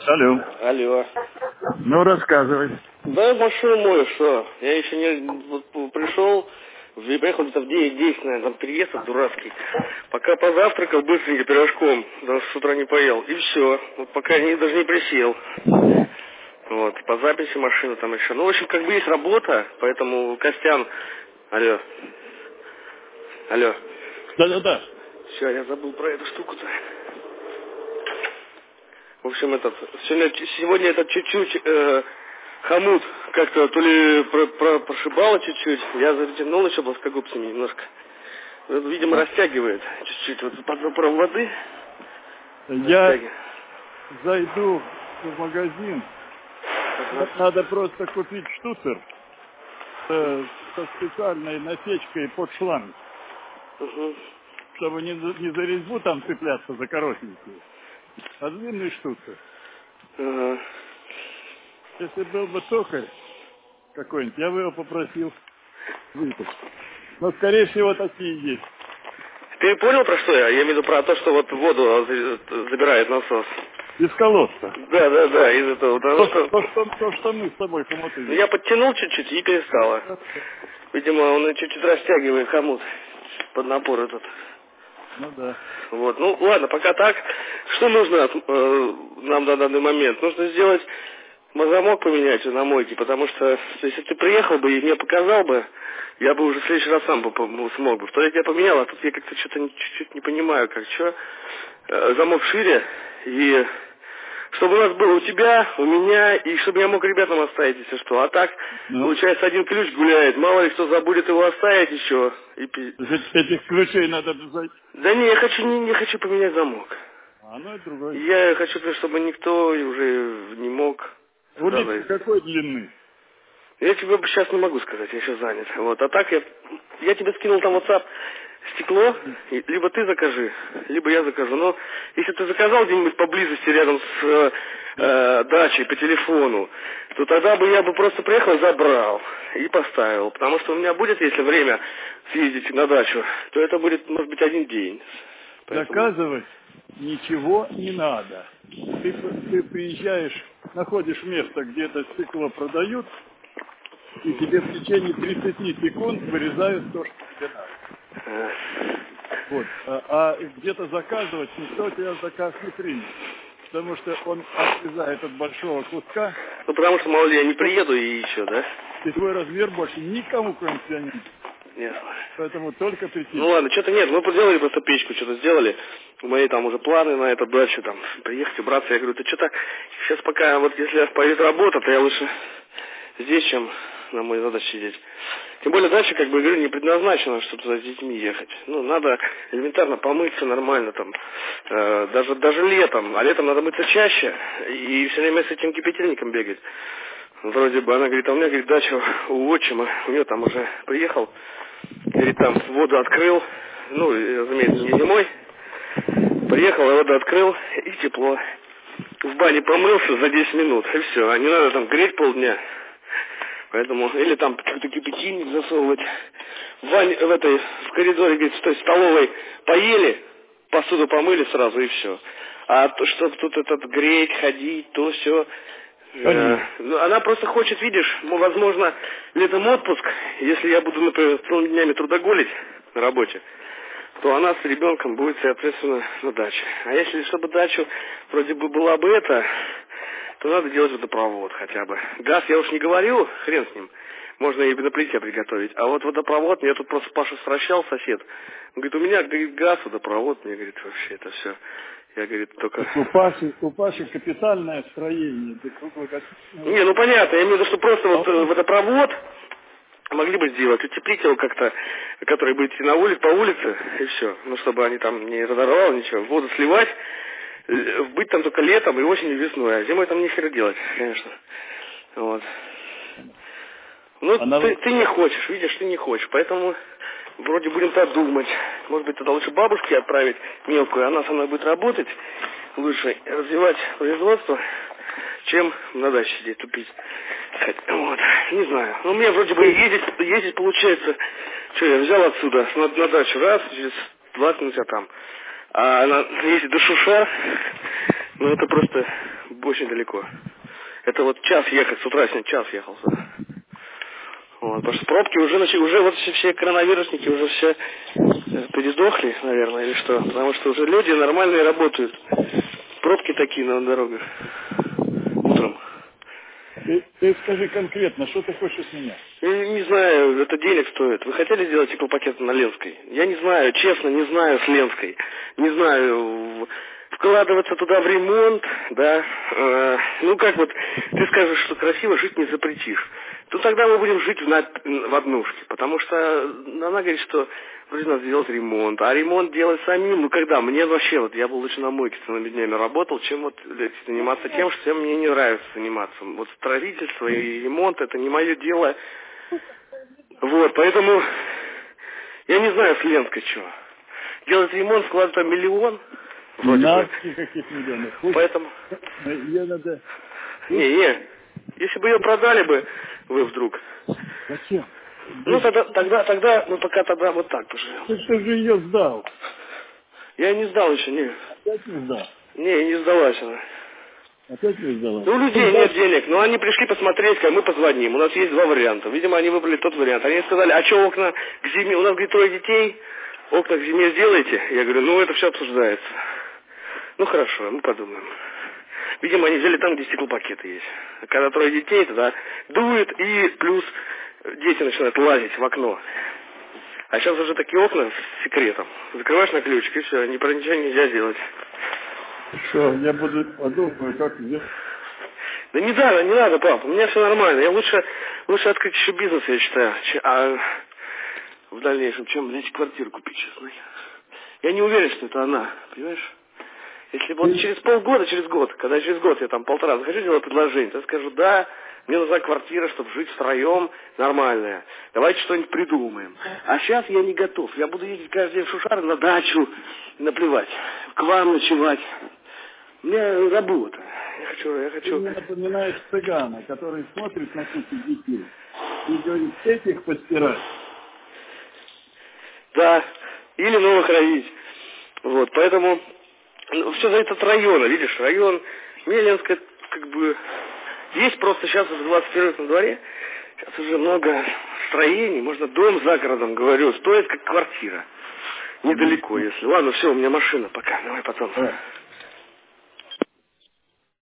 Алло. Алло. Ну, рассказывай. Да, машину мою, что? Я еще не пришел, приехал где-то в 9:10, наверное, там переезд дурацкий. Пока позавтракал быстренько пирожком, даже с утра не поел, и все. Вот пока даже не присел. Вот, по записи машины там еще. Ну, в общем, как бы есть работа, поэтому Костян... Алло. Алло. Да-да-да. Все, я забыл про эту штуку-то. В общем, сегодня этот чуть-чуть хомут как-то то ли прошибало чуть-чуть, я затянул еще плоскогубцами немножко. Видимо, растягивает чуть-чуть вот под напором воды. Я зайду в магазин. Надо просто купить штуцер со специальной насечкой под шланг. Чтобы не за резьбу там цепляться за коротенькие, а длинный штуцер. Если был бы токарь какой-нибудь, я бы его попросил выпустить. Но, скорее всего, такие есть. Ты понял, про что я? Я имею в виду про то, что вот воду забирает насос. Из колодца. Да, из этого. То, что мы с тобой хомуты. Я подтянул чуть-чуть и перестало. Видимо, он чуть-чуть растягивает хомут под напор этот. Ну да. Вот, ну ладно, пока так. Что нужно нам на данный момент? Нужно сделать замок поменять на мойке, потому что если ты приехал бы и мне показал бы, я бы уже в следующий раз сам смог бы. В туалете я поменял, а тут я как-то что-то чуть-чуть не понимаю, как что. Замок шире, и чтобы у нас было у тебя, у меня, и чтобы я мог ребятам оставить, если что. А так, получается, один ключ гуляет, мало ли кто забудет его оставить еще. Этих ключей надо обязательно. Да не, я не хочу поменять замок. Ну и другой. Я хочу, чтобы никто уже не мог. Улитка какой длины? Я тебе сейчас не могу сказать, я сейчас занят. Вот, а так я тебе скинул там WhatsApp стекло, либо ты закажи, либо я закажу. Но если ты заказал где-нибудь поблизости рядом с дачей по телефону, то тогда бы я просто приехал, забрал и поставил. Потому что у меня будет, если время съездить на дачу, то это будет, может быть, один день. Поэтому... Заказывать ничего не надо. Ты приезжаешь, находишь место, где это стекло продают, и тебе в течение 30 секунд вырезают то, что тебе надо. Вот. А где-то заказывать никто тебя заказ не примет. Потому что он отрезает от большого куска. Ну, потому что, мало ли, я не приеду и еще, да? И твой размер больше никому, кроме тебя, не нужен. Ясно. Поэтому только прийти. Ну ладно, что-то нет, мы поделали просто печку, что-то сделали. У моей там уже планы на эту дачу, там, приехать, убраться. Я говорю, ты что-то, сейчас пока, вот если появится работа, то я лучше здесь, чем на моей задаче сидеть. Тем более дача, как бы, говорю, не предназначена, чтобы туда с детьми ехать. Ну, надо элементарно помыться нормально там, даже летом. А летом надо мыться чаще и все время с этим кипятильником бегать. Вроде бы, она говорит, а у меня, говорит, дача у отчима, у нее там уже приехал, говорит, там воду открыл, ну, разумеется, не зимой, приехал, воду открыл, и тепло. В бане помылся за 10 минут, и все, а не надо там греть полдня. Поэтому, или там какой-то кипятильник засовывать. В коридоре, говорит, в столовой поели, посуду помыли сразу, и все. А то, чтобы тут греть, ходить, то все. Она просто хочет, видишь, возможно, летом отпуск, если я буду, например, целыми днями трудоголить на работе, то она с ребенком будет, соответственно, на даче. А если, чтобы дачу вроде бы была бы то надо делать водопровод хотя бы. Газ я уж не говорю, хрен с ним. Можно и на плите приготовить. А вот водопровод, мне тут просто Паша сращал, сосед. Он говорит, у меня, говорит, газ, водопровод. Мне, говорит, вообще это все. Я, говорит, только... У Паши капитальное строение. Не, ну понятно. Я имею в виду, что просто вот водопровод могли бы сделать. Утеплить его как-то, который будет идти по улице, и все. Ну, чтобы они там не разорвало ничего. Воду сливать. Быть там только летом и осенью, и весной. А зимой там нихера делать, конечно. Вот. Ну, ты не хочешь, видишь, ты не хочешь. Поэтому вроде будем так думать. Может быть, тогда лучше бабушке отправить мелкую, она со мной будет работать. Лучше развивать производство, чем на даче сидеть тупить. Вот, не знаю. Ну, мне вроде бы ездить получается. Что, я взял отсюда на дачу раз, через 20 минут я там. А если до Шуша, ну это просто очень далеко. Это вот час ехать, с утра сегодня час ехал сюда. Вот, потому что пробки уже вот все коронавирусники уже все передохли, наверное, или что. Потому что уже люди нормальные работают. Пробки такие на дорогах. Утром. Ты скажи конкретно, что ты хочешь от меня? Я не знаю, это денег стоит. Вы хотели сделать стеклопакет на Ленской? Я не знаю, честно, не знаю с Ленской. Не знаю, вкладываться туда в ремонт, да. Ну как вот, ты скажешь, что красиво жить не запретишь. То тогда мы будем жить в однушке. Потому что она говорит, что вроде надо сделать ремонт. А ремонт делать самим, ну когда? Мне вообще, вот я был лучше на мойке целыми днями работал, чем вот заниматься тем, что мне не нравится заниматься. Вот строительство и ремонт, это не мое дело. Вот, поэтому я не знаю с Ленской чего. Делать ремонт, вкладывать там миллион. Вроде бы. Никаких миллионов. Поэтому... Ее надо... Не. Если бы ее продали бы вы вдруг. Зачем? Ну, тогда, ну, пока тогда вот так поживем. Ты что же ее сдал? Я не сдал еще, не. Опять не сдал? Не, не сдалась она. Опять не сдала? Ну, у людей нет денег, но они пришли посмотреть, как мы позвоним. У нас есть два варианта. Видимо, они выбрали тот вариант. Они сказали, а что окна к зиме? У нас, говорит, 3 детей, окна к зиме сделайте. Я говорю, ну, это все обсуждается. Ну, хорошо, мы подумаем. Видимо, они взяли там, где стеклопакеты есть. Когда 3 детей, тогда дует, и плюс дети начинают лазить в окно. А сейчас уже такие окна с секретом. Закрываешь на ключик, и все, ничего нельзя делать. Что, я буду подумать, как сделать? Да не надо, пап, у меня все нормально. Я лучше открыть еще бизнес, я считаю, в дальнейшем, чем, блядь, квартиру купить, честно. Я не уверен, что это она, понимаешь? Если вот через полгода, когда через год я там 1,5 захочу делать предложение, то я скажу, да, мне нужна квартира, чтобы жить втроем, нормальная. Давайте что-нибудь придумаем. А сейчас я не готов. Я буду ездить каждый день в Шушары на дачу, наплевать, к вам ночевать. У меня работа. Я хочу... Ты мне напоминаешь цыгана, который смотрит на кучу детей и говорит, этих постирать. Да, или новых родить. Вот, поэтому все зависит от района, видишь, район Меленская, как бы, есть просто сейчас в 21 на дворе, сейчас уже много строений, можно дом за городом, говорю, стоит как квартира. Недалеко, если. Ладно, все, у меня машина, пока, давай потом.